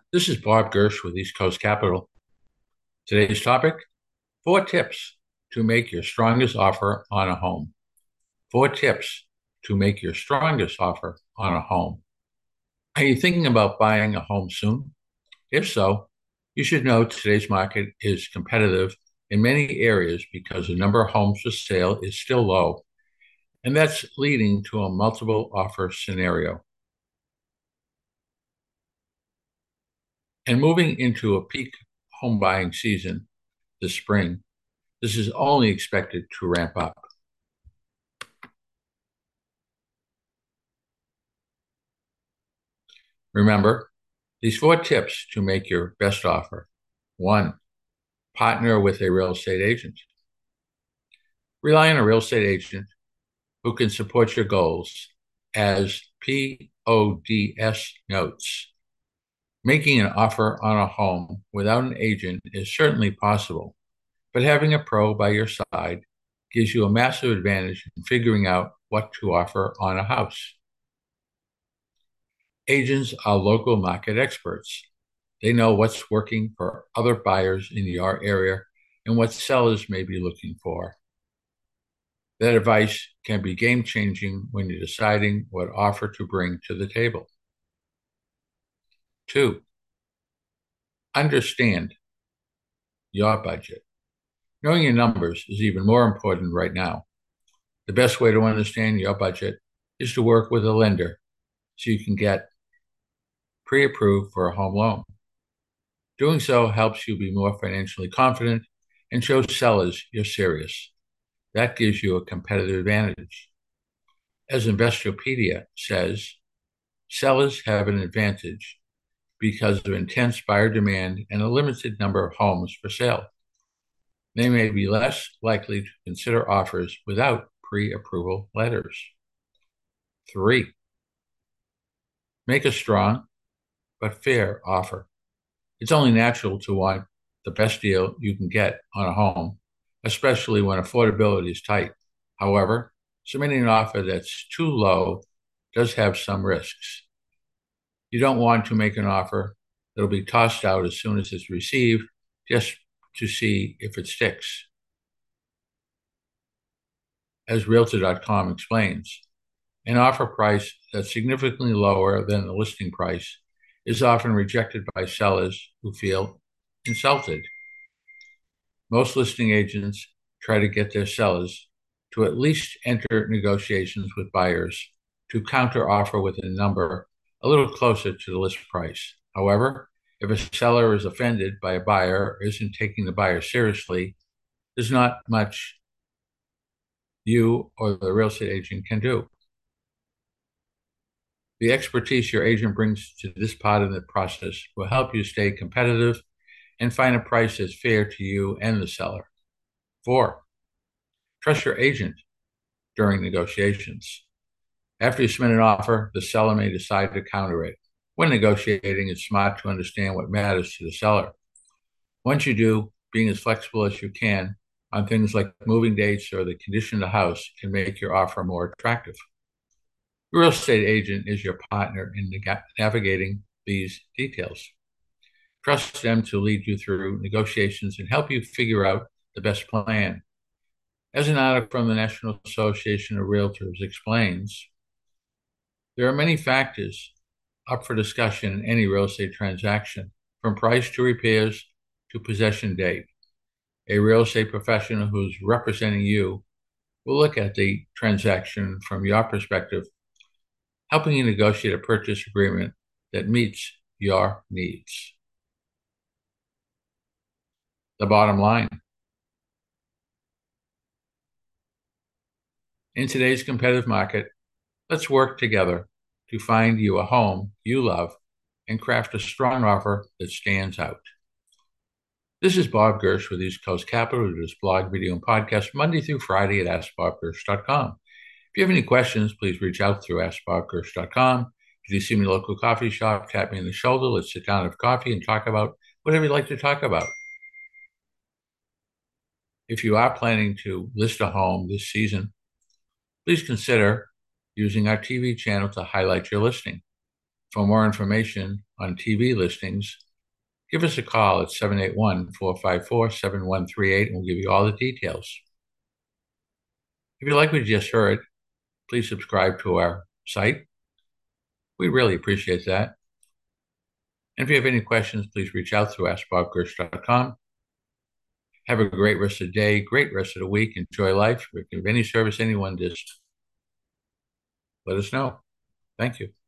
This is Bob Gersh with East Coast Capital. Today's topic, 4 tips to make your strongest offer on a home. 4 tips to make your strongest offer on a home. Are you thinking about buying a home soon? If so, you should know today's market is competitive in many areas because the number of homes for sale is still low, and that's leading to a multiple offer scenario. And moving into a peak home buying season this spring, this is only expected to ramp up. Remember, these 4 tips to make your best offer. 1, partner with a real estate agent. Rely on a real estate agent who can support your goals. As PODS notes, making an offer on a home without an agent is certainly possible, but having a pro by your side gives you a massive advantage in figuring out what to offer on a house. Agents are local market experts. They know what's working for other buyers in your area and what sellers may be looking for. That advice can be game changing when you're deciding what offer to bring to the table. 2, understand your budget. Knowing your numbers is even more important right now. The best way to understand your budget is to work with a lender so you can get pre approved for a home loan. Doing so helps you be more financially confident and shows sellers you're serious. That gives you a competitive advantage. As Investopedia says, sellers have an advantage because of intense buyer demand and a limited number of homes for sale. They may be less likely to consider offers without pre-approval letters. 3, make a strong but fair offer. It's only natural to want the best deal you can get on a home, especially when affordability is tight. However, submitting an offer that's too low does have some risks. You don't want to make an offer that'll be tossed out as soon as it's received just to see if it sticks. As Realtor.com explains, an offer price that's significantly lower than the listing price is often rejected by sellers who feel insulted. Most listing agents try to get their sellers to at least enter negotiations with buyers to counteroffer with a number a little closer to the list price. However, if a seller is offended by a buyer or isn't taking the buyer seriously, there's not much you or the real estate agent can do. The expertise your agent brings to this part of the process will help you stay competitive and find a price that's fair to you and the seller. 4, trust your agent during negotiations. After you submit an offer, the seller may decide to counter it. When negotiating, it's smart to understand what matters to the seller. Once you do, being as flexible as you can on things like moving dates or the condition of the house can make your offer more attractive. Your real estate agent is your partner in navigating these details. Trust them to lead you through negotiations and help you figure out the best plan. As an article from the National Association of Realtors explains, there are many factors up for discussion in any real estate transaction, from price to repairs to possession date. A real estate professional who's representing you will look at the transaction from your perspective, helping you negotiate a purchase agreement that meets your needs. The bottom line. In today's competitive market, let's work together to find you a home you love and craft a strong offer that stands out. This is Bob Gersh with East Coast Capital, who does blog, video, and podcast Monday through Friday at AskBobGersh.com. If you have any questions, please reach out through AskBobGersh.com. If you see me in a local coffee shop, tap me on the shoulder. Let's sit down, have coffee, and talk about whatever you'd like to talk about. If you are planning to list a home this season, please consider using our TV channel to highlight your listing. For more information on TV listings, give us a call at 781-454-7138 and we'll give you all the details. If you like what you just heard, please subscribe to our site. We really appreciate that. And if you have any questions, please reach out to AskBobGirsch.com. Have a great rest of the day, great rest of the week. Enjoy life. If you have any service anyone, just let us know. Thank you.